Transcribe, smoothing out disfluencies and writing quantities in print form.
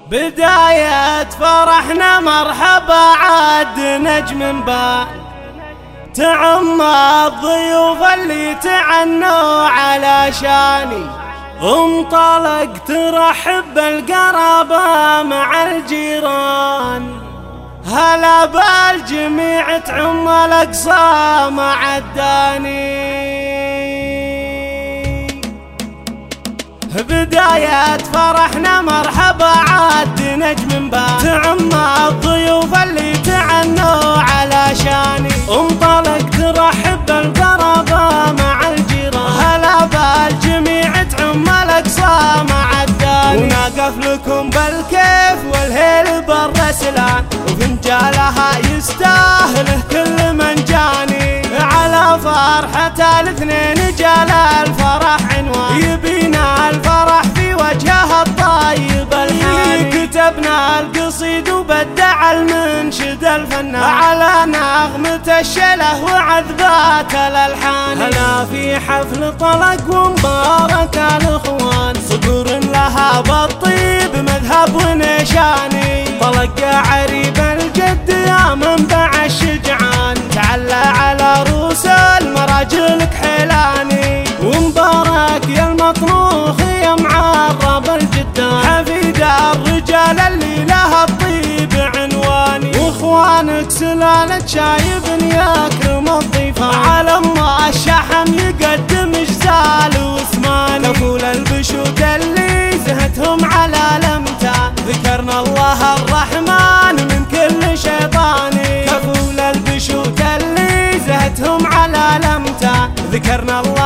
بداية فرحنا مرحبا عاد نجم بان تعم الضيوف اللي تعنوا على شاني، انطلق ترحب بالقرابة مع الجيران، هلا بالجميع تعم الأقصى مع الداني. بداية فرحنا مرحبا عاد نجم بان تعم الضيوف اللي تعنوا على شاني، انطلق ترحب بالقرابة مع الجيران، هلا بالجميع تعم الأقصى مع الداني. ونقف لكم بالكيف والهيل بالرسلان، وفنجالها يستاهله كل من جاني، على فرحة الاثنين جال الفرح عنوان، يبينا الفرح في وجهها الطيب الحاني. كتبنا القصيد وبدع المنشد الفنان على نغمة الشله وعذبات الألحان. هلا في حفل طلق ومبارك الإخوان، صقور لها بالطيب مذهب ونشاني، طلق يا عريب الجد يا منبع الشجعان، تعلى على روس المراجل كحيلاني، ومبارك يا المطروخ يا معرب الجدان، حفيد الرجال اللي لها الطيب عنواني، واخوانك سلالة شايب يكرم الضيفان، على الله الشحم يقدم جزال وثماني، كفول البشوت اللي زهتهم على الامتان، ذكرنا الله الرحمن من كل شيطاني، كفول البشوت اللي زهتهم على الامتان، ذكرنا الله